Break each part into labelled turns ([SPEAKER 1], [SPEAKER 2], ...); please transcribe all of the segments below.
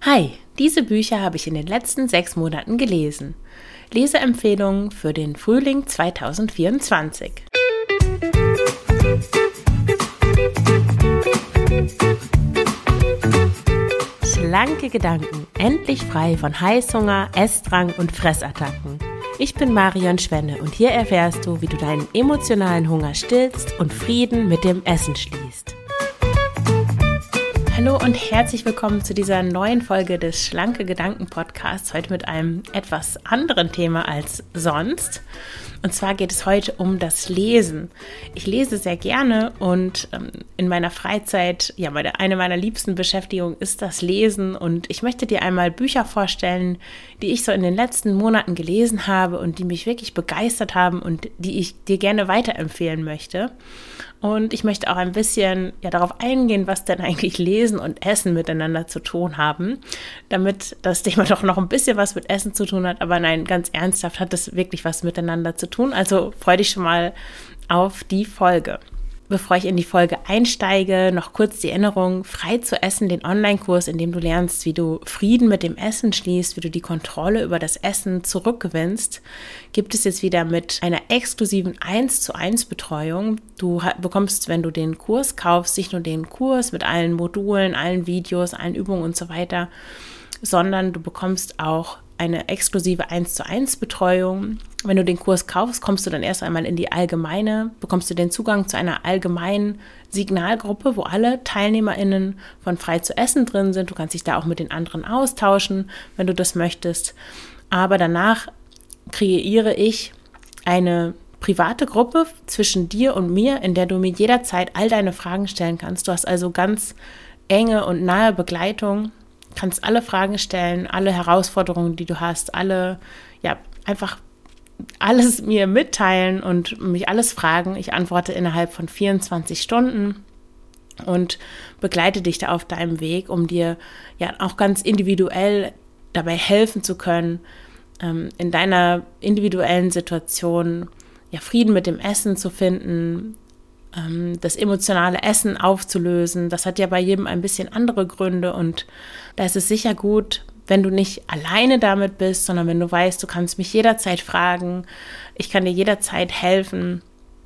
[SPEAKER 1] Hi, diese Bücher habe ich in den letzten 6 Monaten gelesen. Leseempfehlungen für den Frühling 2024. Schlanke Gedanken, endlich frei von Heißhunger, Essdrang und Fressattacken. Ich bin Marion Schwenne und hier erfährst du, wie du deinen emotionalen Hunger stillst und Frieden mit dem Essen schließt. Hallo und herzlich willkommen zu dieser neuen Folge des Schlanke Gedanken Podcasts, heute mit einem etwas anderen Thema als sonst. Und zwar geht es heute um das Lesen. Ich lese sehr gerne und in meiner Freizeit, eine meiner liebsten Beschäftigungen ist das Lesen. Und ich möchte dir einmal Bücher vorstellen, die ich so in den letzten Monaten gelesen habe und die mich wirklich begeistert haben und die ich dir gerne weiterempfehlen möchte. Und ich möchte auch ein bisschen darauf eingehen, was denn eigentlich Lesen und Essen miteinander zu tun haben, damit das Thema doch noch ein bisschen was mit Essen zu tun hat. Aber nein, ganz ernsthaft hat es wirklich was miteinander zu tun. Also freu dich schon mal auf die Folge. Bevor ich in die Folge einsteige, noch kurz die Erinnerung: Frei zu essen, den Online-Kurs, in dem du lernst, wie du Frieden mit dem Essen schließt, wie du die Kontrolle über das Essen zurückgewinnst, gibt es jetzt wieder mit einer exklusiven 1:1 Betreuung. Du bekommst, wenn du den Kurs kaufst, nicht nur den Kurs mit allen Modulen, allen Videos, allen Übungen und so weiter, sondern du bekommst auch eine exklusive 1:1 Betreuung. Wenn du den Kurs kaufst, kommst du dann erst einmal in die allgemeine, bekommst du den Zugang zu einer allgemeinen Signalgruppe, wo alle TeilnehmerInnen von Frei zu essen drin sind. Du kannst dich da auch mit den anderen austauschen, wenn du das möchtest. Aber danach kreiere ich eine private Gruppe zwischen dir und mir, in der du mir jederzeit all deine Fragen stellen kannst. Du hast also ganz enge und nahe Begleitung, kannst alle Fragen stellen, alle Herausforderungen, die du hast, einfach alles mir mitteilen und mich alles fragen. Ich antworte innerhalb von 24 Stunden und begleite dich da auf deinem Weg, um dir auch ganz individuell dabei helfen zu können, in deiner individuellen Situation Frieden mit dem Essen zu finden, das emotionale Essen aufzulösen. Das hat ja bei jedem ein bisschen andere Gründe und da ist es sicher gut, wenn du nicht alleine damit bist, sondern wenn du weißt, du kannst mich jederzeit fragen, ich kann dir jederzeit helfen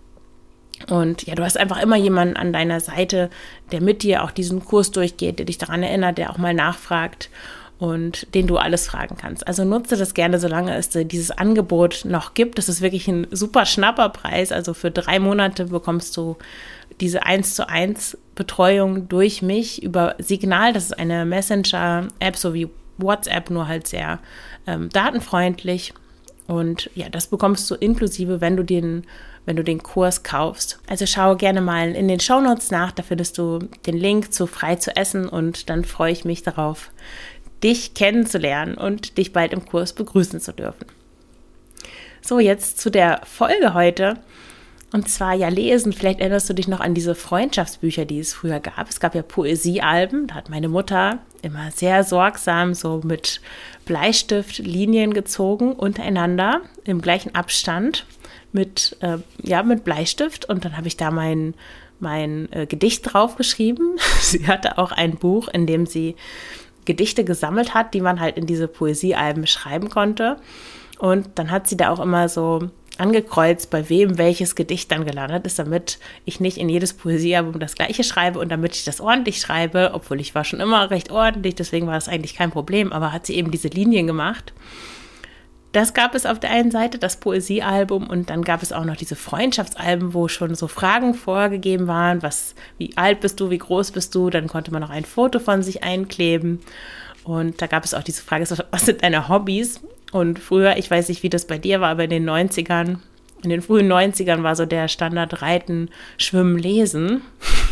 [SPEAKER 1] und du hast einfach immer jemanden an deiner Seite, der mit dir auch diesen Kurs durchgeht, der dich daran erinnert, der auch mal nachfragt und den du alles fragen kannst. Also nutze das gerne, solange es dieses Angebot noch gibt. Das ist wirklich ein super Schnapperpreis. Also für 3 Monate bekommst du diese 1:1 Betreuung durch mich über Signal. Das ist eine Messenger-App, so wie WhatsApp, nur halt sehr datenfreundlich. Und das bekommst du inklusive, wenn du den Kurs kaufst. Also schau gerne mal in den Shownotes nach, da findest du den Link zu Frei zu essen und dann freue ich mich darauf, dich kennenzulernen und dich bald im Kurs begrüßen zu dürfen. So, jetzt zu der Folge heute. Und zwar lesen. Vielleicht erinnerst du dich noch an diese Freundschaftsbücher, die es früher gab. Es gab ja Poesiealben. Da hat meine Mutter immer sehr sorgsam so mit Bleistift Linien gezogen untereinander im gleichen Abstand mit Bleistift. Und dann habe ich da mein Gedicht draufgeschrieben. Sie hatte auch ein Buch, in dem sie Gedichte gesammelt hat, die man halt in diese Poesiealben schreiben konnte. Und dann hat sie da auch immer so angekreuzt, bei wem welches Gedicht dann gelandet ist, damit ich nicht in jedes Poesiealbum das gleiche schreibe und damit ich das ordentlich schreibe, obwohl ich war schon immer recht ordentlich, deswegen war das eigentlich kein Problem, aber hat sie eben diese Linien gemacht. Das gab es auf der einen Seite, das Poesiealbum, und dann gab es auch noch diese Freundschaftsalben, wo schon so Fragen vorgegeben waren, wie alt bist du, wie groß bist du, dann konnte man noch ein Foto von sich einkleben und da gab es auch diese Frage, was sind deine Hobbys? Und früher, ich weiß nicht, wie das bei dir war, aber in den frühen 90ern war so der Standard Reiten, Schwimmen, Lesen.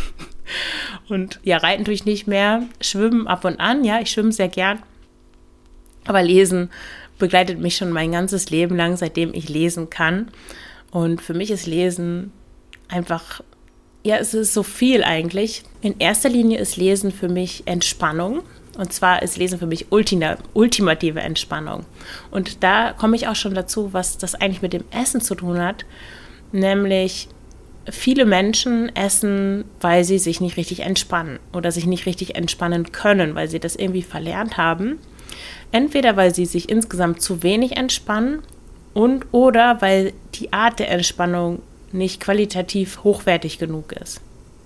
[SPEAKER 1] Und Reiten tue ich nicht mehr, Schwimmen ab und an, ich schwimme sehr gern, aber Lesen begleitet mich schon mein ganzes Leben lang, seitdem ich lesen kann. Und für mich ist Lesen einfach, es ist so viel eigentlich. In erster Linie ist Lesen für mich Entspannung. Und zwar ist Lesen für mich ultimative Entspannung. Und da komme ich auch schon dazu, was das eigentlich mit dem Essen zu tun hat. Nämlich, viele Menschen essen, weil sie sich nicht richtig entspannen oder sich nicht richtig entspannen können, weil sie das irgendwie verlernt haben. Entweder weil sie sich insgesamt zu wenig entspannen oder weil die Art der Entspannung nicht qualitativ hochwertig genug ist.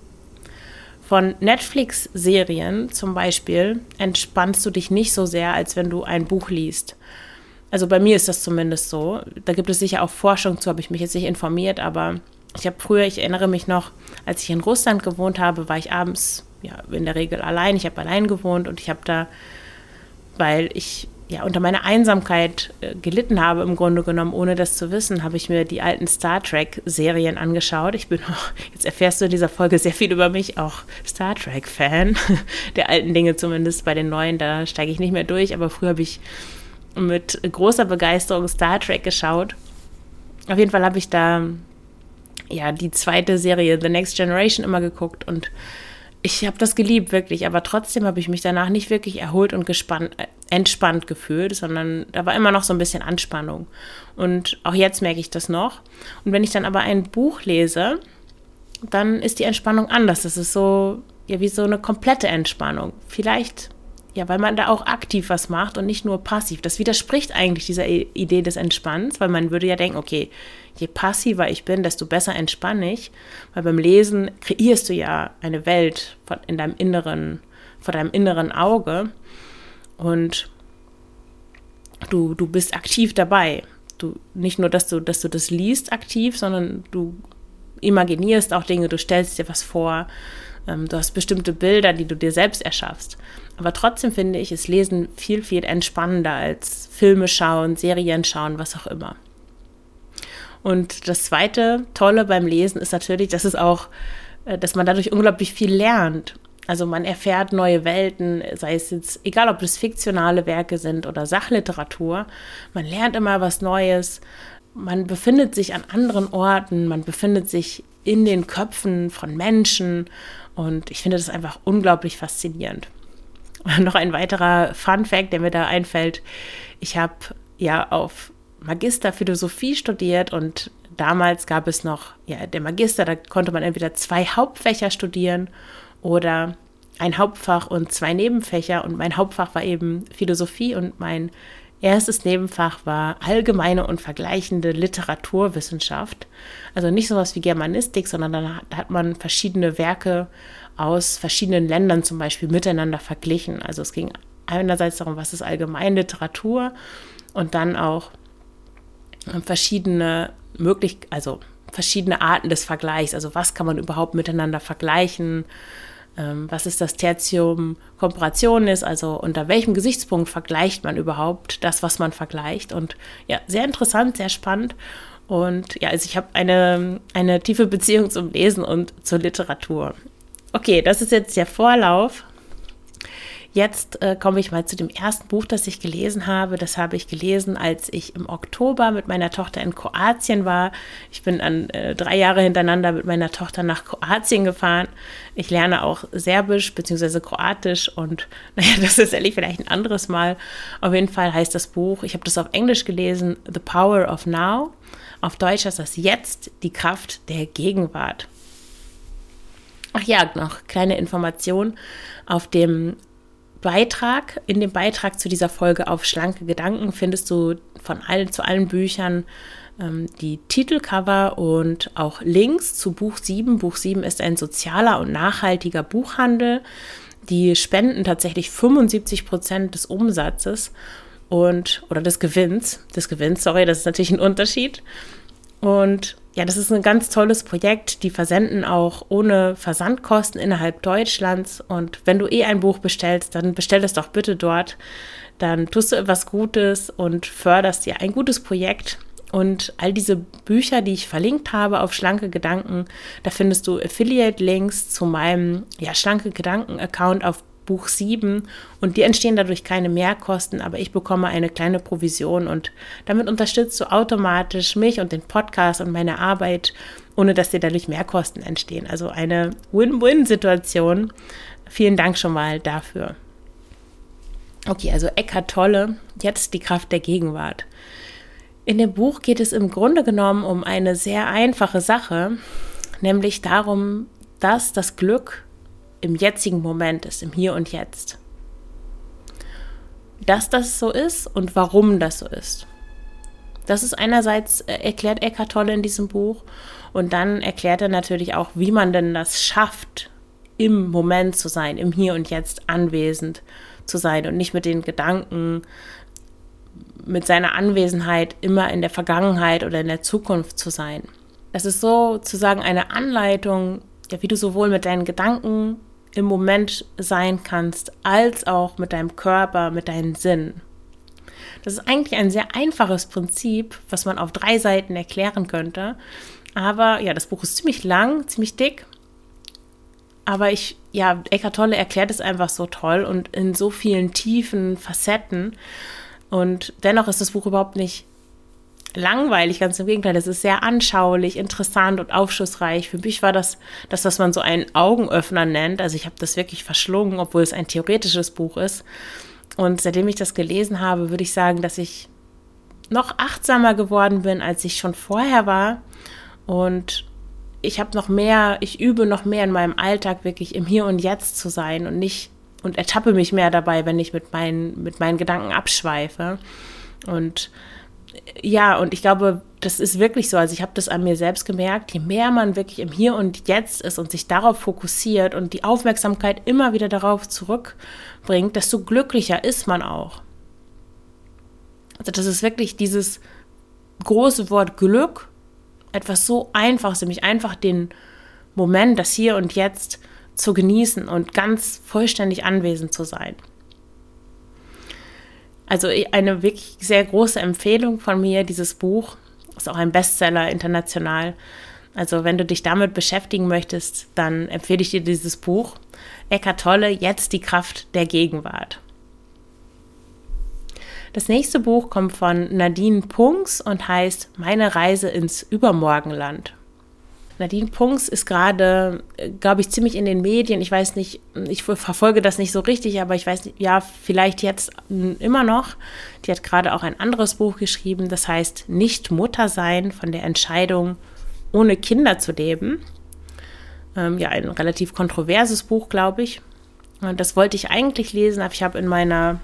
[SPEAKER 1] Von Netflix-Serien zum Beispiel entspannst du dich nicht so sehr, als wenn du ein Buch liest. Also bei mir ist das zumindest so. Da gibt es sicher auch Forschung zu, habe ich mich jetzt nicht informiert, aber ich erinnere mich noch, als ich in Russland gewohnt habe, war ich abends in der Regel allein. Ich habe allein gewohnt und ich habe da, weil ich unter meiner Einsamkeit gelitten habe, im Grunde genommen, ohne das zu wissen, habe ich mir die alten Star Trek-Serien angeschaut. Jetzt erfährst du in dieser Folge sehr viel über mich, auch Star Trek-Fan, der alten Dinge zumindest. Bei den neuen, da steige ich nicht mehr durch, aber früher habe ich mit großer Begeisterung Star Trek geschaut. Auf jeden Fall habe ich da die zweite Serie, The Next Generation, immer geguckt und ich habe das geliebt, wirklich, aber trotzdem habe ich mich danach nicht wirklich erholt und entspannt gefühlt, sondern da war immer noch so ein bisschen Anspannung. Und auch jetzt merke ich das noch. Und wenn ich dann aber ein Buch lese, dann ist die Entspannung anders. Das ist so, wie so eine komplette Entspannung. Vielleicht, weil man da auch aktiv was macht und nicht nur passiv. Das widerspricht eigentlich dieser Idee des Entspannens, weil man würde ja denken, okay, je passiver ich bin, desto besser entspanne ich, weil beim Lesen kreierst du ja eine Welt vor deinem inneren Auge und du bist aktiv dabei. Nicht nur, dass du das liest aktiv, sondern du imaginierst auch Dinge, du stellst dir was vor, du hast bestimmte Bilder, die du dir selbst erschaffst. Aber trotzdem finde ich, ist Lesen viel, viel entspannender als Filme schauen, Serien schauen, was auch immer. Und das zweite Tolle beim Lesen ist natürlich, dass man dadurch unglaublich viel lernt. Also man erfährt neue Welten, sei es jetzt, egal ob das fiktionale Werke sind oder Sachliteratur, man lernt immer was Neues, man befindet sich an anderen Orten, man befindet sich in den Köpfen von Menschen und ich finde das einfach unglaublich faszinierend. Und noch ein weiterer Fun-Fact, der mir da einfällt, ich habe auf Magister Philosophie studiert und damals gab es noch, der Magister, da konnte man entweder 2 Hauptfächer studieren oder ein Hauptfach und 2 Nebenfächer und mein Hauptfach war eben Philosophie und mein erstes Nebenfach war allgemeine und vergleichende Literaturwissenschaft. Also nicht sowas wie Germanistik, sondern da hat man verschiedene Werke aus verschiedenen Ländern zum Beispiel miteinander verglichen. Also es ging einerseits darum, was ist allgemeine Literatur und dann auch verschiedene Arten des Vergleichs. Also was kann man überhaupt miteinander vergleichen? Was ist das Tertium Comparationis? Also unter welchem Gesichtspunkt vergleicht man überhaupt das, was man vergleicht? Und sehr interessant, sehr spannend. Und also ich habe eine tiefe Beziehung zum Lesen und zur Literatur. Okay, das ist jetzt der Vorlauf. Jetzt komme ich mal zu dem ersten Buch, das ich gelesen habe. Das habe ich gelesen, als ich im Oktober mit meiner Tochter in Kroatien war. Ich bin 3 Jahre hintereinander mit meiner Tochter nach Kroatien gefahren. Ich lerne auch Serbisch bzw. Kroatisch und das ist ehrlich vielleicht ein anderes Mal. Auf jeden Fall heißt das Buch, ich habe das auf Englisch gelesen, The Power of Now. Auf Deutsch heißt das Jetzt, die Kraft der Gegenwart. Ach ja, noch kleine Information in dem Beitrag zu dieser Folge auf Schlanke Gedanken findest du zu allen Büchern die Titelcover und auch Links zu Buch 7. Buch 7 ist ein sozialer und nachhaltiger Buchhandel. Die spenden tatsächlich 75% des Umsatzes oder des Gewinns, das ist natürlich ein Unterschied. Und das ist ein ganz tolles Projekt. Die versenden auch ohne Versandkosten innerhalb Deutschlands. Und wenn du ein Buch bestellst, dann bestell es doch bitte dort. Dann tust du etwas Gutes und förderst dir ein gutes Projekt. Und all diese Bücher, die ich verlinkt habe auf Schlanke Gedanken, da findest du Affiliate-Links zu meinem Schlanke Gedanken-Account auf Buch 7 und dir entstehen dadurch keine Mehrkosten, aber ich bekomme eine kleine Provision und damit unterstützt du automatisch mich und den Podcast und meine Arbeit, ohne dass dir dadurch Mehrkosten entstehen. Also eine Win-Win-Situation. Vielen Dank schon mal dafür. Okay, also Eckhart Tolle, Jetzt die Kraft der Gegenwart. In dem Buch geht es im Grunde genommen um eine sehr einfache Sache, nämlich darum, dass das Glück im jetzigen Moment ist, im Hier und Jetzt. Dass das so ist und warum das so ist. Das ist einerseits, erklärt Eckhart Tolle in diesem Buch, und dann erklärt er natürlich auch, wie man denn das schafft, im Moment zu sein, im Hier und Jetzt anwesend zu sein und nicht mit den Gedanken, mit seiner Anwesenheit immer in der Vergangenheit oder in der Zukunft zu sein. Das ist sozusagen eine Anleitung, ja, wie du sowohl mit deinen Gedanken im Moment sein kannst, als auch mit deinem Körper, mit deinen Sinnen. Das ist eigentlich ein sehr einfaches Prinzip, was man auf 3 Seiten erklären könnte. Aber ja, das Buch ist ziemlich lang, ziemlich dick. Aber Eckhart Tolle erklärt es einfach so toll und in so vielen tiefen Facetten. Und dennoch ist das Buch überhaupt nicht langweilig, ganz im Gegenteil. Es ist sehr anschaulich, interessant und aufschlussreich. Für mich war das, was man so einen Augenöffner nennt. Also ich habe das wirklich verschlungen, obwohl es ein theoretisches Buch ist. Und seitdem ich das gelesen habe, würde ich sagen, dass ich noch achtsamer geworden bin, als ich schon vorher war. Und ich übe noch mehr in meinem Alltag wirklich im Hier und Jetzt zu sein und ertappe mich mehr dabei, wenn ich mit meinen Gedanken abschweife. Und ja, und ich glaube, das ist wirklich so. Also ich habe das an mir selbst gemerkt, je mehr man wirklich im Hier und Jetzt ist und sich darauf fokussiert und die Aufmerksamkeit immer wieder darauf zurückbringt, desto glücklicher ist man auch. Also das ist wirklich dieses große Wort Glück, etwas so Einfaches, nämlich einfach den Moment, das Hier und Jetzt zu genießen und ganz vollständig anwesend zu sein. Also eine wirklich sehr große Empfehlung von mir, dieses Buch. Ist auch ein Bestseller international. Also wenn du dich damit beschäftigen möchtest, dann empfehle ich dir dieses Buch. Eckhart Tolle, Jetzt die Kraft der Gegenwart. Das nächste Buch kommt von Nadine Punks und heißt Meine Reise ins Übermorgenland. Nadine Punks ist gerade, glaube ich, ziemlich in den Medien. Ich weiß nicht, ich verfolge das nicht so richtig, aber ich weiß nicht, ja, vielleicht jetzt immer noch. Die hat gerade auch ein anderes Buch geschrieben, das heißt Nicht Mutter sein, von der Entscheidung, ohne Kinder zu leben. Ja, ein relativ kontroverses Buch, glaube ich. Und das wollte ich eigentlich lesen, aber ich habe in meiner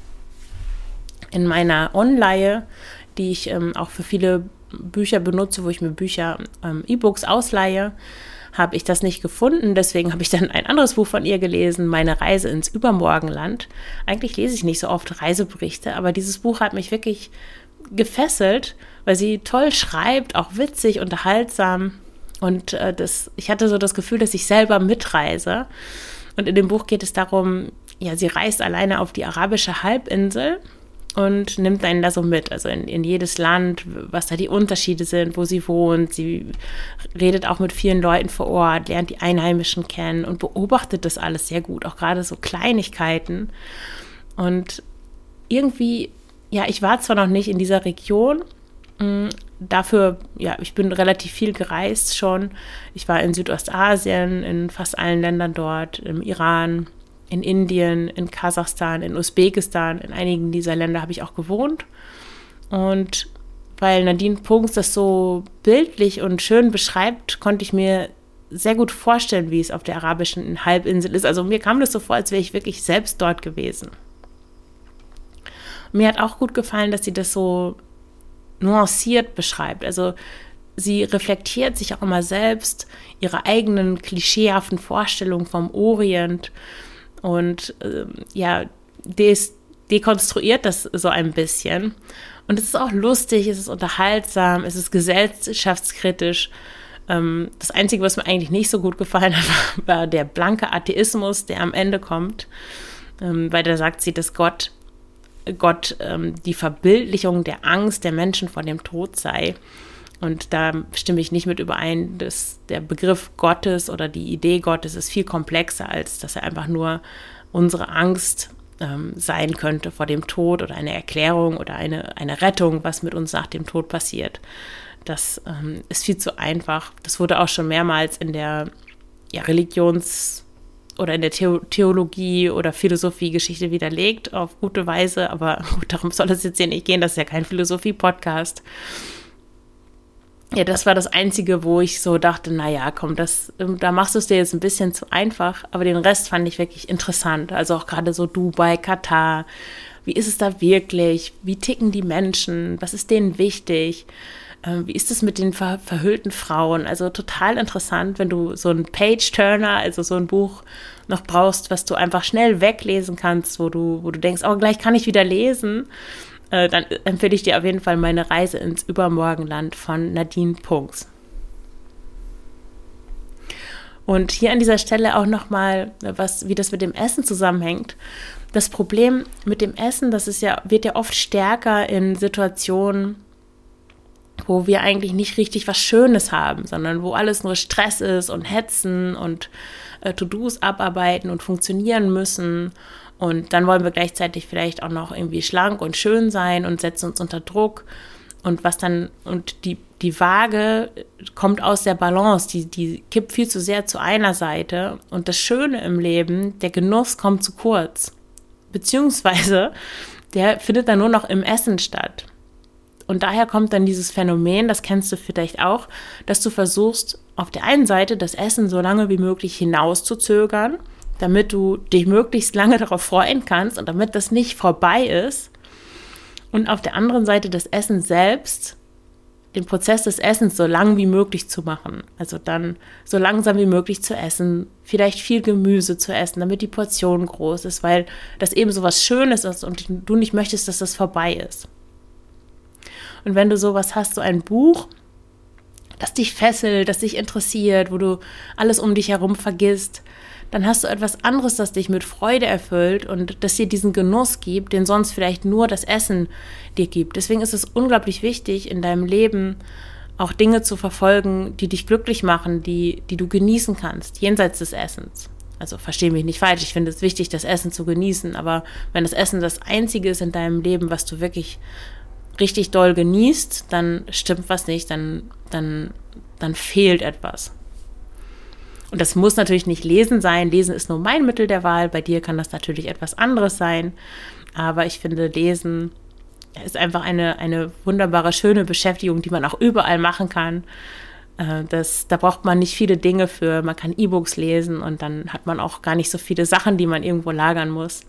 [SPEAKER 1] Online, die ich auch für viele Bücher benutze, wo ich mir E-Books ausleihe, habe ich das nicht gefunden. Deswegen habe ich dann ein anderes Buch von ihr gelesen, Meine Reise ins Übermorgenland. Eigentlich lese ich nicht so oft Reiseberichte, aber dieses Buch hat mich wirklich gefesselt, weil sie toll schreibt, auch witzig, unterhaltsam. Und ich hatte so das Gefühl, dass ich selber mitreise. Und in dem Buch geht es darum, ja, sie reist alleine auf die arabische Halbinsel und nimmt einen da so mit, also in jedes Land, was da die Unterschiede sind, wo sie wohnt. Sie redet auch mit vielen Leuten vor Ort, lernt die Einheimischen kennen und beobachtet das alles sehr gut, auch gerade so Kleinigkeiten. Und irgendwie, ja, ich war zwar noch nicht in dieser Region, dafür, ja, ich bin relativ viel gereist schon. Ich war in Südostasien, in fast allen Ländern dort, im Iran, in Indien, in Kasachstan, in Usbekistan, in einigen dieser Länder habe ich auch gewohnt. Und weil Nadine Punks das so bildlich und schön beschreibt, konnte ich mir sehr gut vorstellen, wie es auf der arabischen Halbinsel ist. Also mir kam das so vor, als wäre ich wirklich selbst dort gewesen. Mir hat auch gut gefallen, dass sie das so nuanciert beschreibt. Also sie reflektiert sich auch immer selbst, ihre eigenen klischeehaften Vorstellungen vom Orient und dekonstruiert das so ein bisschen. Und es ist auch lustig, es ist unterhaltsam, es ist gesellschaftskritisch. Das Einzige, was mir eigentlich nicht so gut gefallen hat, war der blanke Atheismus, der am Ende kommt, weil da sagt sie, dass Gott die Verbildlichung der Angst der Menschen vor dem Tod sei. Und da stimme ich nicht mit überein, dass der Begriff Gottes oder die Idee Gottes ist viel komplexer, als dass er einfach nur unsere Angst sein könnte vor dem Tod oder eine Erklärung oder eine Rettung, was mit uns nach dem Tod passiert. Das ist viel zu einfach. Das wurde auch schon mehrmals in der Religions- oder in der Theologie oder Philosophie-Geschichte widerlegt, auf gute Weise. Aber gut, darum soll es jetzt hier nicht gehen, das ist ja kein Philosophie-Podcast. Ja, das war das Einzige, wo ich so dachte, naja, komm, da machst du es dir jetzt ein bisschen zu einfach. Aber den Rest fand ich wirklich interessant. Also auch gerade so Dubai, Katar. Wie ist es da wirklich? Wie ticken die Menschen? Was ist denen wichtig? Wie ist es mit den verhüllten Frauen? Also total interessant, wenn du so einen Page-Turner, also so ein Buch noch brauchst, was du einfach schnell weglesen kannst, wo du denkst, oh, gleich kann ich wieder lesen. Dann empfehle ich dir auf jeden Fall meine Reise ins Übermorgenland von Nadine Punks. Und hier an dieser Stelle auch nochmal, wie das mit dem Essen zusammenhängt. Das Problem mit dem Essen, wird ja oft stärker in Situationen, wo wir eigentlich nicht richtig was Schönes haben, sondern wo alles nur Stress ist und Hetzen und To-Dos abarbeiten und funktionieren müssen. Und dann wollen wir gleichzeitig vielleicht auch noch irgendwie schlank und schön sein und setzen uns unter Druck. Und die Waage kommt aus der Balance, die kippt viel zu sehr zu einer Seite. Und das Schöne im Leben, der Genuss kommt zu kurz. Beziehungsweise, der findet dann nur noch im Essen statt. Und daher kommt dann dieses Phänomen, das kennst du vielleicht auch, dass du versuchst, auf der einen Seite das Essen so lange wie möglich hinauszuzögern, damit du dich möglichst lange darauf freuen kannst und damit das nicht vorbei ist. Und auf der anderen Seite das Essen selbst, den Prozess des Essens so lang wie möglich zu machen. Also dann so langsam wie möglich zu essen, vielleicht viel Gemüse zu essen, damit die Portion groß ist, weil das eben so was Schönes ist und du nicht möchtest, dass das vorbei ist. Und wenn du sowas hast, so ein Buch, das dich fesselt, das dich interessiert, wo du alles um dich herum vergisst, dann hast du etwas anderes, das dich mit Freude erfüllt und das dir diesen Genuss gibt, den sonst vielleicht nur das Essen dir gibt. Deswegen ist es unglaublich wichtig, in deinem Leben auch Dinge zu verfolgen, die dich glücklich machen, die du genießen kannst, jenseits des Essens. Also verstehe mich nicht falsch, ich finde es wichtig, das Essen zu genießen, aber wenn das Essen das Einzige ist in deinem Leben, was du wirklich richtig doll genießt, dann stimmt was nicht, dann fehlt etwas. Und das muss natürlich nicht Lesen sein. Lesen ist nur mein Mittel der Wahl. Bei dir kann das natürlich etwas anderes sein. Aber ich finde, Lesen ist einfach eine wunderbare, schöne Beschäftigung, die man auch überall machen kann. Da braucht man nicht viele Dinge für. Man kann E-Books lesen und dann hat man auch gar nicht so viele Sachen, die man irgendwo lagern muss.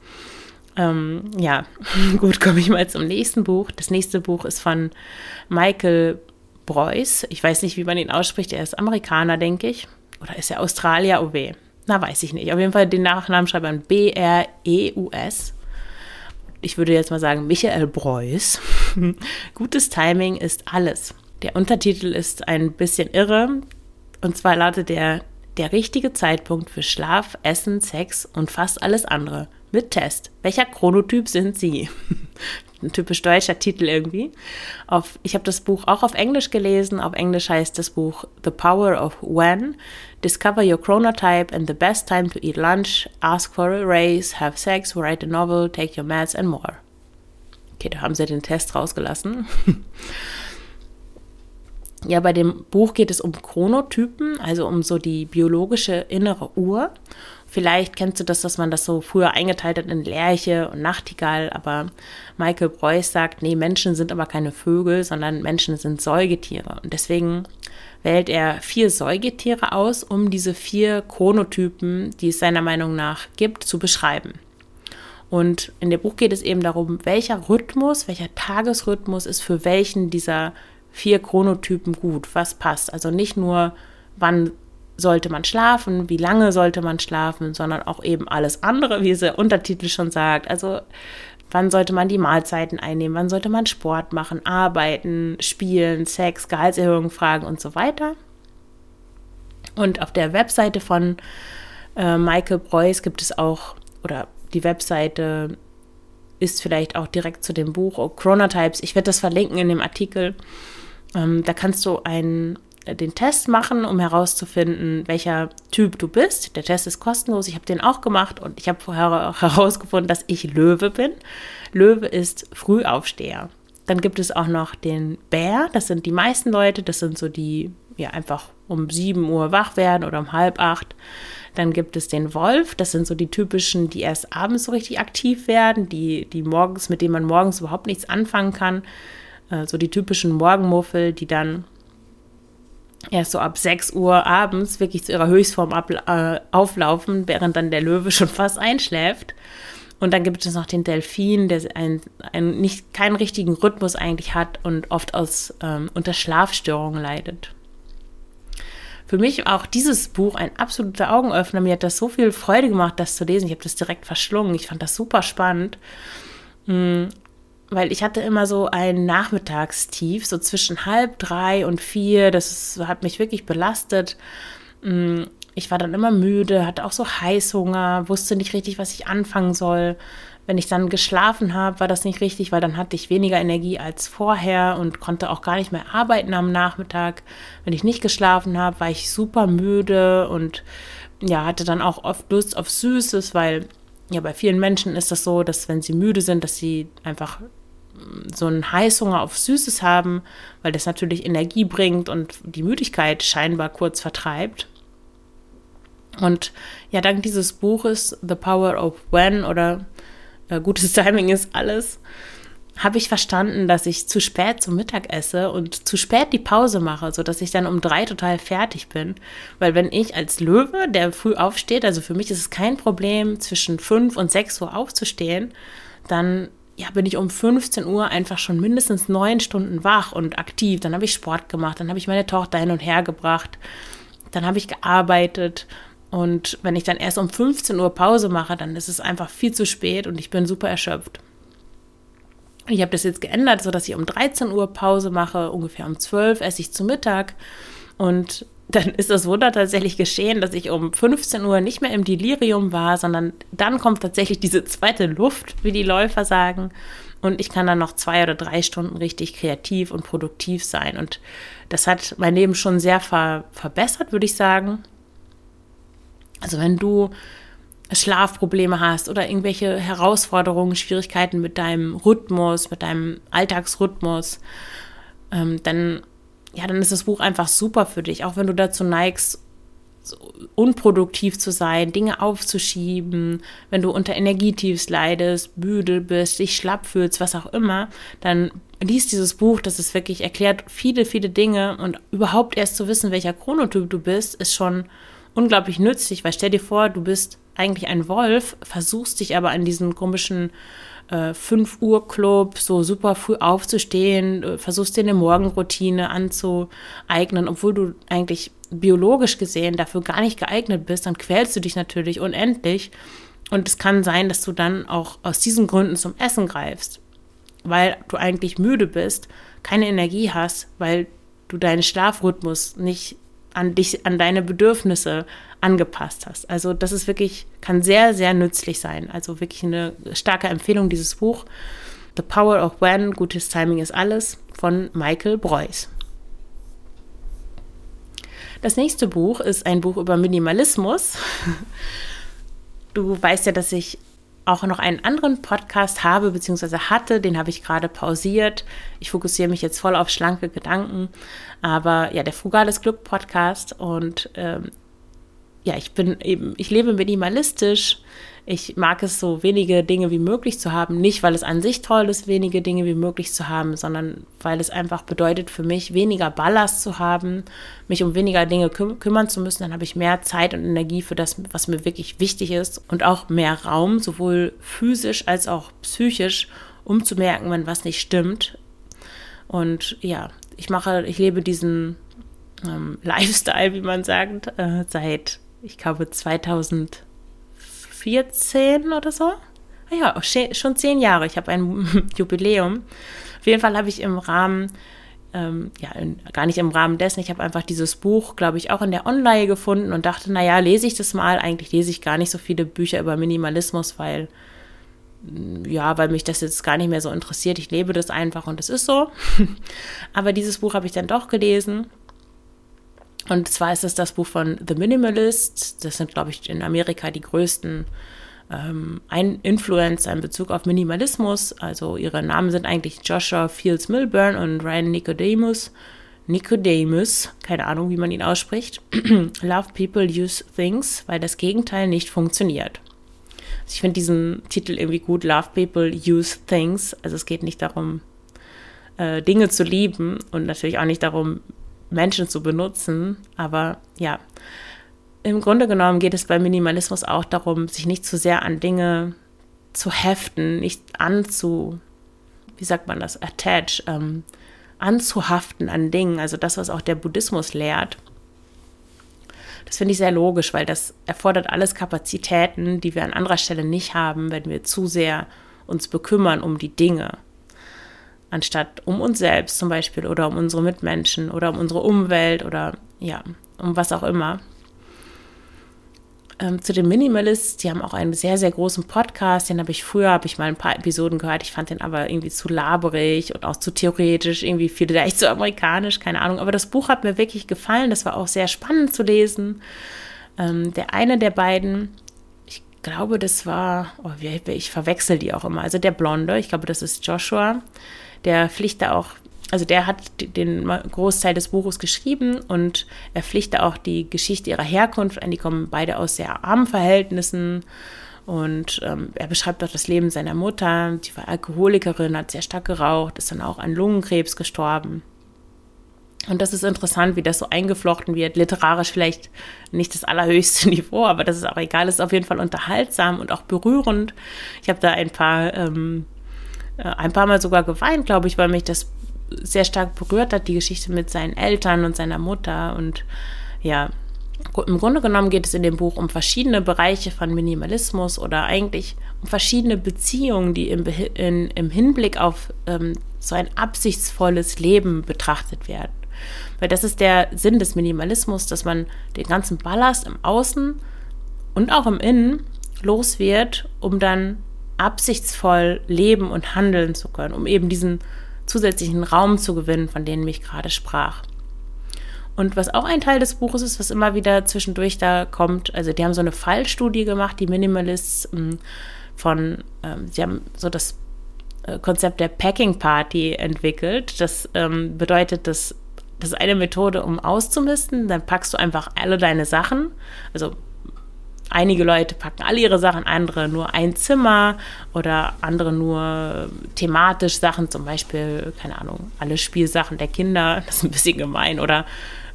[SPEAKER 1] Ja, gut, komme ich mal zum nächsten Buch. Das nächste Buch ist von Michael Breus. Ich weiß nicht, wie man ihn ausspricht. Er ist Amerikaner, denke ich. Oder ist er Australier? Oh weh. Na, weiß ich nicht. Auf jeden Fall den Nachnamen schreibt man B-R-E-U-S. Ich würde jetzt mal sagen Michael Breus. Gutes Timing ist alles. Der Untertitel ist ein bisschen irre. Und zwar lautet der richtige Zeitpunkt für Schlaf, Essen, Sex und fast alles andere. Mit Test. Welcher Chronotyp sind Sie? Ein typisch deutscher Titel irgendwie. Ich habe das Buch auch auf Englisch gelesen. Auf Englisch heißt das Buch The Power of When. Discover your chronotype and the best time to eat lunch, ask for a raise, have sex, write a novel, take your meds and more. Okay, da haben sie den Test rausgelassen. Ja, bei dem Buch geht es um Chronotypen, also um so die biologische innere Uhr. Vielleicht kennst du das, dass man das so früher eingeteilt hat in Lerche und Nachtigall, aber Michael Breus sagt, nee, Menschen sind aber keine Vögel, sondern Menschen sind Säugetiere. Und deswegen wählt er 4 Säugetiere aus, um diese 4 Chronotypen, die es seiner Meinung nach gibt, zu beschreiben. Und in dem Buch geht es eben darum, welcher Tagesrhythmus ist für welchen dieser 4 Chronotypen gut, was passt. Also nicht nur, wann sollte man schlafen, wie lange sollte man schlafen, sondern auch eben alles andere, wie es der Untertitel schon sagt. Also wann sollte man die Mahlzeiten einnehmen, wann sollte man Sport machen, arbeiten, spielen, Sex, Gehaltserhöhung fragen und so weiter. Und auf der Webseite von Michael Breus gibt es auch, oder die Webseite ist vielleicht auch direkt zu dem Buch Chronotypes. Ich werde das verlinken in dem Artikel. Da kannst du den Test machen, um herauszufinden, welcher Typ du bist. Der Test ist kostenlos. Ich habe den auch gemacht und ich habe vorher auch herausgefunden, dass ich Löwe bin. Löwe ist Frühaufsteher. Dann gibt es auch noch den Bär. Das sind die meisten Leute. Das sind so die, ja, einfach um 7 Uhr wach werden oder um 7:30. Dann gibt es den Wolf. Das sind so die typischen, die erst abends so richtig aktiv werden, die morgens, mit denen man morgens überhaupt nichts anfangen kann. So die typischen Morgenmuffel, die dann erst so ab 6 Uhr abends wirklich zu ihrer Höchstform auflaufen, während dann der Löwe schon fast einschläft. Und dann gibt es noch den Delfin, der keinen richtigen Rhythmus eigentlich hat und oft unter Schlafstörungen leidet. Für mich auch dieses Buch ein absoluter Augenöffner. Mir hat das so viel Freude gemacht, das zu lesen. Ich habe das direkt verschlungen. Ich fand das super spannend, weil ich hatte immer so ein Nachmittagstief, so zwischen 2:30 und 4. Das hat mich wirklich belastet. Ich war dann immer müde, hatte auch so Heißhunger, wusste nicht richtig, was ich anfangen soll. Wenn ich dann geschlafen habe, war das nicht richtig, weil dann hatte ich weniger Energie als vorher und konnte auch gar nicht mehr arbeiten am Nachmittag. Wenn ich nicht geschlafen habe, war ich super müde und ja, hatte dann auch oft Lust auf Süßes, weil ja, bei vielen Menschen ist das so, dass wenn sie müde sind, dass sie einfach so einen Heißhunger auf Süßes haben, weil das natürlich Energie bringt und die Müdigkeit scheinbar kurz vertreibt. Und ja, dank dieses Buches The Power of When oder Gutes Timing ist alles, habe ich verstanden, dass ich zu spät zum Mittag esse und zu spät die Pause mache, sodass ich dann um 3 total fertig bin. Weil wenn ich als Löwe, der früh aufsteht, also für mich ist es kein Problem, zwischen 5 und 6 Uhr aufzustehen, dann ja, bin ich um 15 Uhr einfach schon mindestens 9 Stunden wach und aktiv. Dann habe ich Sport gemacht, dann habe ich meine Tochter hin und her gebracht, dann habe ich gearbeitet. Und wenn ich dann erst um 15 Uhr Pause mache, dann ist es einfach viel zu spät und ich bin super erschöpft. Ich habe das jetzt geändert, sodass ich um 13 Uhr Pause mache, ungefähr um 12 esse ich zu Mittag. Und dann ist das Wunder tatsächlich geschehen, dass ich um 15 Uhr nicht mehr im Delirium war, sondern dann kommt tatsächlich diese zweite Luft, wie die Läufer sagen. Und ich kann dann noch 2 oder 3 Stunden richtig kreativ und produktiv sein. Und das hat mein Leben schon sehr verbessert, würde ich sagen. Also wenn du Schlafprobleme hast oder irgendwelche Herausforderungen, Schwierigkeiten mit deinem Rhythmus, mit deinem Alltagsrhythmus, dann ist das Buch einfach super für dich. Auch wenn du dazu neigst, so unproduktiv zu sein, Dinge aufzuschieben, wenn du unter Energietiefs leidest, müde bist, dich schlapp fühlst, was auch immer, dann liest dieses Buch, das es wirklich erklärt viele, viele Dinge und überhaupt erst zu wissen, welcher Chronotyp du bist, ist schon unglaublich nützlich, weil stell dir vor, du bist eigentlich ein Wolf, versuchst dich aber an diesen komischen 5-Uhr-Club so super früh aufzustehen, versuchst dir eine Morgenroutine anzueignen, obwohl du eigentlich biologisch gesehen dafür gar nicht geeignet bist, dann quälst du dich natürlich unendlich und es kann sein, dass du dann auch aus diesen Gründen zum Essen greifst, weil du eigentlich müde bist, keine Energie hast, weil du deinen Schlafrhythmus nicht an deine Bedürfnisse angepasst hast. Also das ist wirklich, kann sehr, sehr nützlich sein. Also wirklich eine starke Empfehlung, dieses Buch. The Power of When, Gutes Timing ist alles, von Michael Breus. Das nächste Buch ist ein Buch über Minimalismus. Du weißt ja, dass ich auch noch einen anderen Podcast habe, beziehungsweise hatte, den habe ich gerade pausiert. Ich fokussiere mich jetzt voll auf schlanke Gedanken, aber ja, der Frugales Glück Podcast und ich lebe minimalistisch. Ich mag es so, wenige Dinge wie möglich zu haben. Nicht, weil es an sich toll ist, wenige Dinge wie möglich zu haben, sondern weil es einfach bedeutet für mich, weniger Ballast zu haben, mich um weniger Dinge kümmern zu müssen. Dann habe ich mehr Zeit und Energie für das, was mir wirklich wichtig ist und auch mehr Raum, sowohl physisch als auch psychisch, um zu merken, wenn was nicht stimmt. Und ja, ich lebe diesen Lifestyle, wie man sagt, seit, ich glaube, 2014 oder so. Ja, schon 10 Jahre. Ich habe ein Jubiläum. Auf jeden Fall habe ich im Rahmen, gar nicht im Rahmen dessen, ich habe einfach dieses Buch, glaube ich, auch in der Online gefunden und dachte, naja, lese ich das mal. Eigentlich lese ich gar nicht so viele Bücher über Minimalismus, weil mich das jetzt gar nicht mehr so interessiert. Ich lebe das einfach und es ist so. Aber dieses Buch habe ich dann doch gelesen. Und zwar ist es das Buch von The Minimalist. Das sind, glaube ich, in Amerika die größten Influencer in Bezug auf Minimalismus. Also ihre Namen sind eigentlich Joshua Fields Millburn und Ryan Nicodemus, keine Ahnung, wie man ihn ausspricht. Love People, Use Things, weil das Gegenteil nicht funktioniert. Also ich finde diesen Titel irgendwie gut, Love People, Use Things. Also es geht nicht darum, Dinge zu lieben und natürlich auch nicht darum, Menschen zu benutzen. Aber ja, im Grunde genommen geht es bei Minimalismus auch darum, sich nicht zu sehr an Dinge zu heften, nicht anzuhaften an Dingen. Also das, was auch der Buddhismus lehrt. Das finde ich sehr logisch, weil das erfordert alles Kapazitäten, die wir an anderer Stelle nicht haben, wenn wir zu sehr uns bekümmern um die Dinge, anstatt um uns selbst zum Beispiel oder um unsere Mitmenschen oder um unsere Umwelt oder ja, um was auch immer. Zu den Minimalists, die haben auch einen sehr, sehr großen Podcast, den habe ich mal ein paar Episoden gehört, ich fand den aber irgendwie zu laberig und auch zu theoretisch, irgendwie vielleicht zu amerikanisch, keine Ahnung, aber das Buch hat mir wirklich gefallen, das war auch sehr spannend zu lesen. Der eine der beiden, ich glaube, das war, ich verwechsel die auch immer, also der Blonde, ich glaube, das ist Joshua, der hat den Großteil des Buches geschrieben und er pflichte auch die Geschichte ihrer Herkunft an. Die kommen beide aus sehr armen Verhältnissen und er beschreibt auch das Leben seiner Mutter. Die war Alkoholikerin, hat sehr stark geraucht, ist dann auch an Lungenkrebs gestorben. Und das ist interessant, wie das so eingeflochten wird. Literarisch vielleicht nicht das allerhöchste Niveau, aber das ist auch egal. Es ist auf jeden Fall unterhaltsam und auch berührend. Ich habe da ein paar Mal sogar geweint, glaube ich, weil mich das sehr stark berührt hat, die Geschichte mit seinen Eltern und seiner Mutter. Und ja, im Grunde genommen geht es in dem Buch um verschiedene Bereiche von Minimalismus oder eigentlich um verschiedene Beziehungen, die im Hinblick auf so ein absichtsvolles Leben betrachtet werden. Weil das ist der Sinn des Minimalismus, dass man den ganzen Ballast im Außen und auch im Innen los wird, um dann absichtsvoll leben und handeln zu können, um eben diesen zusätzlichen Raum zu gewinnen, von dem ich gerade sprach. Und was auch ein Teil des Buches ist, was immer wieder zwischendurch da kommt, also die haben so eine Fallstudie gemacht, die Minimalists sie haben so das Konzept der Packing Party entwickelt. Das bedeutet, das ist eine Methode, um auszumisten, dann packst du einfach alle deine Sachen, also einige Leute packen alle ihre Sachen, andere nur ein Zimmer oder andere nur thematisch Sachen, zum Beispiel, keine Ahnung, alle Spielsachen der Kinder, das ist ein bisschen gemein, oder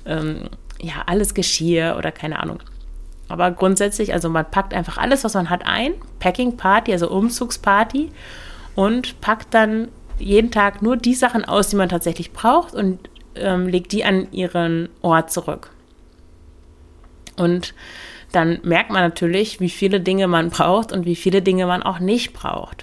[SPEAKER 1] alles Geschirr oder keine Ahnung. Aber grundsätzlich, also man packt einfach alles, was man hat, ein, Packing Party, also Umzugsparty, und packt dann jeden Tag nur die Sachen aus, die man tatsächlich braucht und legt die an ihren Ort zurück. Und dann merkt man natürlich, wie viele Dinge man braucht und wie viele Dinge man auch nicht braucht.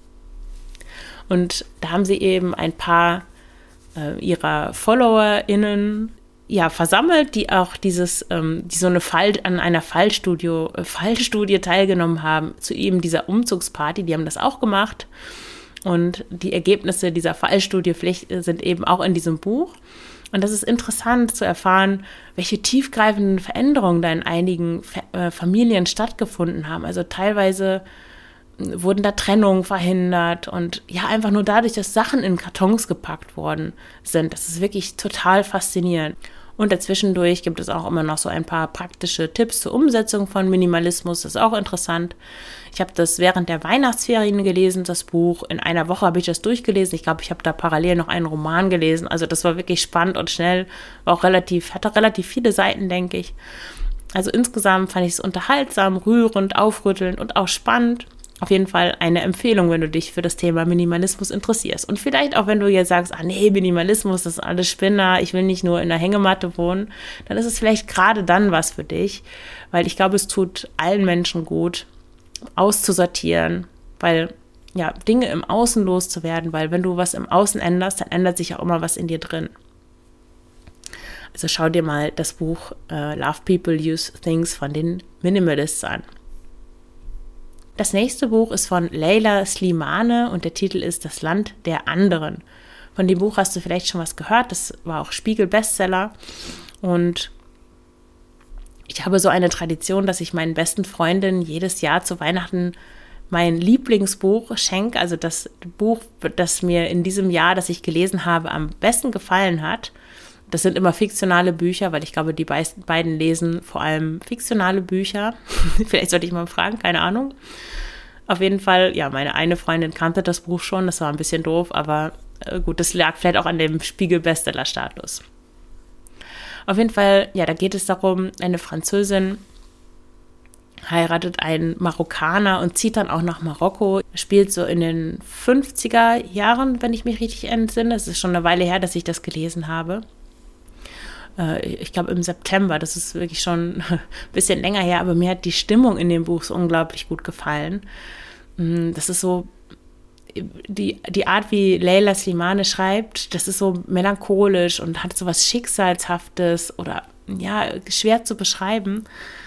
[SPEAKER 1] Und da haben sie eben ein paar ihrer FollowerInnen versammelt, die auch die so an einer Fallstudie teilgenommen haben zu eben dieser Umzugsparty. Die haben das auch gemacht. Und die Ergebnisse dieser Fallstudie sind eben auch in diesem Buch. Und das ist interessant zu erfahren, welche tiefgreifenden Veränderungen da in einigen Familien stattgefunden haben. Also teilweise wurden da Trennungen verhindert und einfach nur dadurch, dass Sachen in Kartons gepackt worden sind. Das ist wirklich total faszinierend. Und dazwischendurch gibt es auch immer noch so ein paar praktische Tipps zur Umsetzung von Minimalismus. Das ist auch interessant. Ich habe das während der Weihnachtsferien gelesen, das Buch. In einer Woche habe ich das durchgelesen. Ich glaube, ich habe da parallel noch einen Roman gelesen. Also das war wirklich spannend und schnell. War auch hatte relativ viele Seiten, denke ich. Also insgesamt fand ich es unterhaltsam, rührend, aufrüttelnd und auch spannend. Auf jeden Fall eine Empfehlung, wenn du dich für das Thema Minimalismus interessierst. Und vielleicht auch, wenn du jetzt sagst, Minimalismus, das ist alles Spinner, ich will nicht nur in der Hängematte wohnen, dann ist es vielleicht gerade dann was für dich, weil ich glaube, es tut allen Menschen gut, auszusortieren, weil Dinge im Außen loszuwerden, weil wenn du was im Außen änderst, dann ändert sich auch immer was in dir drin. Also schau dir mal das Buch Love People Use Things von den Minimalists an. Das nächste Buch ist von Leila Slimane und der Titel ist Das Land der Anderen. Von dem Buch hast du vielleicht schon was gehört, das war auch Spiegel-Bestseller und ich habe so eine Tradition, dass ich meinen besten Freundinnen jedes Jahr zu Weihnachten mein Lieblingsbuch schenke, also das Buch, das mir in diesem Jahr, das ich gelesen habe, am besten gefallen hat. Das sind immer fiktionale Bücher, weil ich glaube, die beiden lesen vor allem fiktionale Bücher. Vielleicht sollte ich mal fragen, keine Ahnung. Auf jeden Fall, meine eine Freundin kannte das Buch schon, das war ein bisschen doof, aber gut, das lag vielleicht auch an dem Spiegel-Bestseller-Status. Auf jeden Fall, ja, da geht es darum, eine Französin heiratet einen Marokkaner und zieht dann auch nach Marokko, spielt so in den 50er Jahren, wenn ich mich richtig entsinne. Es ist schon eine Weile her, dass ich das gelesen habe. Ich glaube im September, das ist wirklich schon ein bisschen länger her, aber mir hat die Stimmung in dem Buch so unglaublich gut gefallen. Das ist so, die Art, wie Leila Slimane schreibt, das ist so melancholisch und hat so was Schicksalshaftes oder ja, schwer zu beschreiben.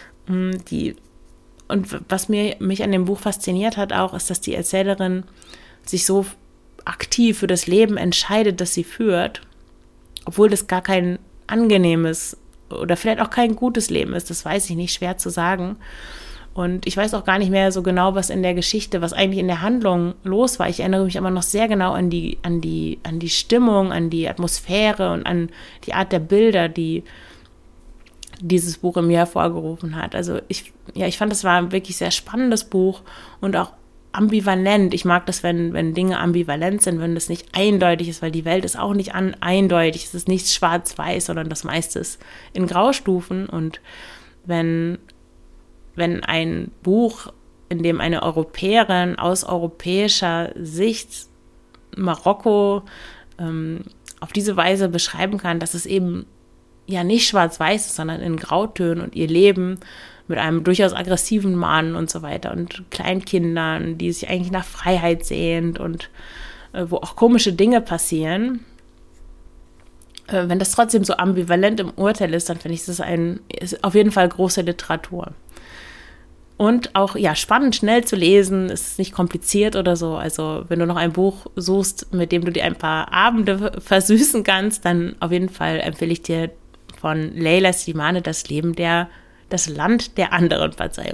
[SPEAKER 1] Und was mich an dem Buch fasziniert hat auch, ist, dass die Erzählerin sich so aktiv für das Leben entscheidet, das sie führt, obwohl das gar kein angenehmes oder vielleicht auch kein gutes Leben ist, das weiß ich nicht, schwer zu sagen. Und ich weiß auch gar nicht mehr so genau, was in der Geschichte, was eigentlich in der Handlung los war. Ich erinnere mich aber noch sehr genau an die Stimmung, an die Atmosphäre und an die Art der Bilder, die dieses Buch in mir hervorgerufen hat. Also ich fand, das war ein wirklich sehr spannendes Buch und auch ambivalent. Ich mag das, wenn Dinge ambivalent sind, wenn das nicht eindeutig ist, weil die Welt ist auch nicht eindeutig. Es ist nicht schwarz-weiß, sondern das meiste ist in Graustufen. Und wenn ein Buch, in dem eine Europäerin aus europäischer Sicht Marokko auf diese Weise beschreiben kann, dass es eben ja nicht schwarz-weiß ist, sondern in Grautönen und ihr Leben mit einem durchaus aggressiven Mann und so weiter und Kleinkindern, die sich eigentlich nach Freiheit sehnt und wo auch komische Dinge passieren. Wenn das trotzdem so ambivalent im Urteil ist, dann finde ich, das ist auf jeden Fall große Literatur. Und auch, ja, spannend, schnell zu lesen, ist nicht kompliziert oder so. Also, wenn du noch ein Buch suchst, mit dem du dir ein paar Abende versüßen kannst, dann auf jeden Fall empfehle ich dir von Leila Slimane das Land der anderen.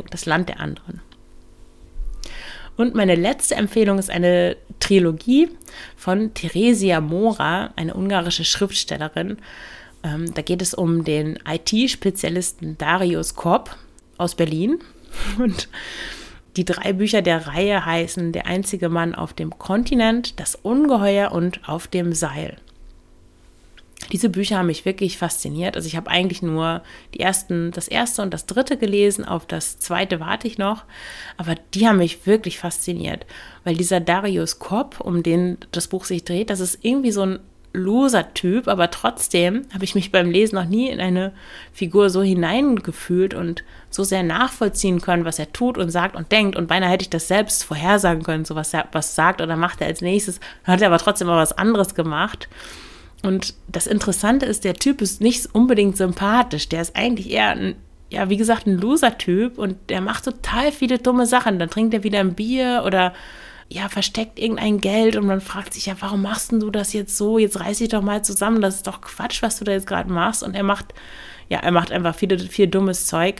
[SPEAKER 1] Und meine letzte Empfehlung ist eine Trilogie von Theresia Mora, eine ungarische Schriftstellerin. Da geht es um den IT-Spezialisten Darius Kopp aus Berlin. Und die 3 Bücher der Reihe heißen Der einzige Mann auf dem Kontinent, Das Ungeheuer und Auf dem Seil. Diese Bücher haben mich wirklich fasziniert. Also ich habe eigentlich nur das erste und das dritte gelesen, auf das zweite warte ich noch. Aber die haben mich wirklich fasziniert, weil dieser Darius Kopp, um den das Buch sich dreht, das ist irgendwie so ein Loser-Typ, aber trotzdem habe ich mich beim Lesen noch nie in eine Figur so hineingefühlt und so sehr nachvollziehen können, was er tut und sagt und denkt. Und beinahe hätte ich das selbst vorhersagen können, so was sagt oder macht er als nächstes. Dann hat er aber trotzdem mal was anderes gemacht. Und das Interessante ist, der Typ ist nicht unbedingt sympathisch. Der ist eigentlich eher wie gesagt, ein Loser-Typ und der macht total viele dumme Sachen. Dann trinkt er wieder ein Bier oder versteckt irgendein Geld und man fragt sich, ja, warum machst denn du das jetzt so? Jetzt reiß dich doch mal zusammen, das ist doch Quatsch, was du da jetzt gerade machst. Und er macht einfach viel dummes Zeug.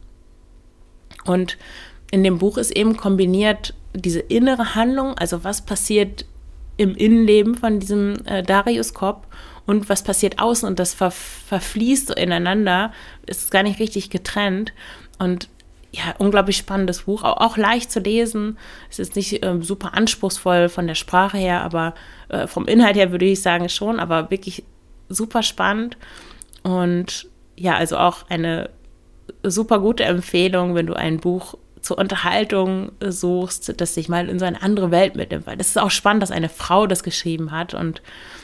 [SPEAKER 1] Und in dem Buch ist eben kombiniert diese innere Handlung, also was passiert im Innenleben von diesem Darius Kopp und was passiert außen und das verfließt so ineinander, ist gar nicht richtig getrennt und ja, unglaublich spannendes Buch, auch leicht zu lesen. Es ist nicht super anspruchsvoll von der Sprache her, aber vom Inhalt her würde ich sagen schon, aber wirklich super spannend. Und ja, also auch eine super gute Empfehlung, wenn du ein Buch zur Unterhaltung suchst, das dich mal in so eine andere Welt mitnimmt. Weil das ist auch spannend, dass eine Frau das geschrieben hat und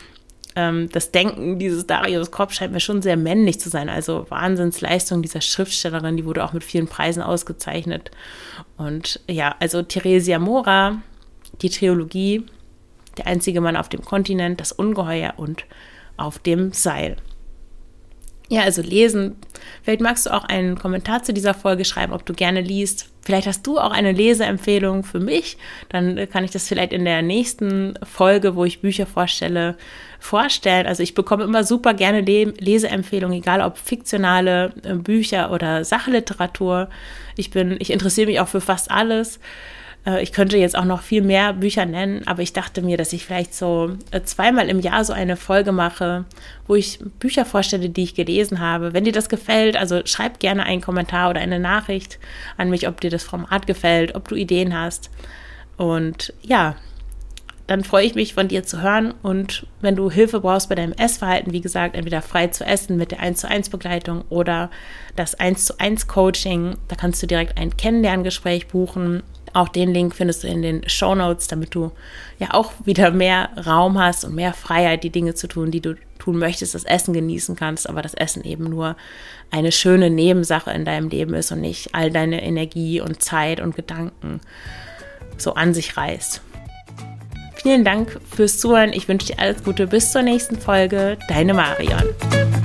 [SPEAKER 1] das Denken dieses Darius Kopp scheint mir schon sehr männlich zu sein. Also Wahnsinnsleistung dieser Schriftstellerin, die wurde auch mit vielen Preisen ausgezeichnet. Und ja, also Theresia Mora, die Trilogie, Der einzige Mann auf dem Kontinent, Das Ungeheuer und Auf dem Seil. Ja, also lesen. Vielleicht magst du auch einen Kommentar zu dieser Folge schreiben, ob du gerne liest. Vielleicht hast du auch eine Leseempfehlung für mich. Dann kann ich das vielleicht in der nächsten Folge, wo ich Bücher vorstellen. Also ich bekomme immer super gerne Leseempfehlungen, egal ob fiktionale Bücher oder Sachliteratur. Ich interessiere mich auch für fast alles. Ich könnte jetzt auch noch viel mehr Bücher nennen, aber ich dachte mir, dass ich vielleicht so 2-mal im Jahr so eine Folge mache, wo ich Bücher vorstelle, die ich gelesen habe. Wenn dir das gefällt, also schreib gerne einen Kommentar oder eine Nachricht an mich, ob dir das Format gefällt, ob du Ideen hast. Und ja, dann freue ich mich, von dir zu hören. Und wenn du Hilfe brauchst bei deinem Essverhalten, wie gesagt, entweder frei zu essen mit der 1:1 Begleitung oder das 1:1 Coaching, da kannst du direkt ein Kennenlerngespräch buchen. Auch den Link findest du in den Shownotes, damit du ja auch wieder mehr Raum hast und mehr Freiheit, die Dinge zu tun, die du tun möchtest, das Essen genießen kannst, aber das Essen eben nur eine schöne Nebensache in deinem Leben ist und nicht all deine Energie und Zeit und Gedanken so an sich reißt. Vielen Dank fürs Zuhören. Ich wünsche dir alles Gute. Bis zur nächsten Folge. Deine Marion.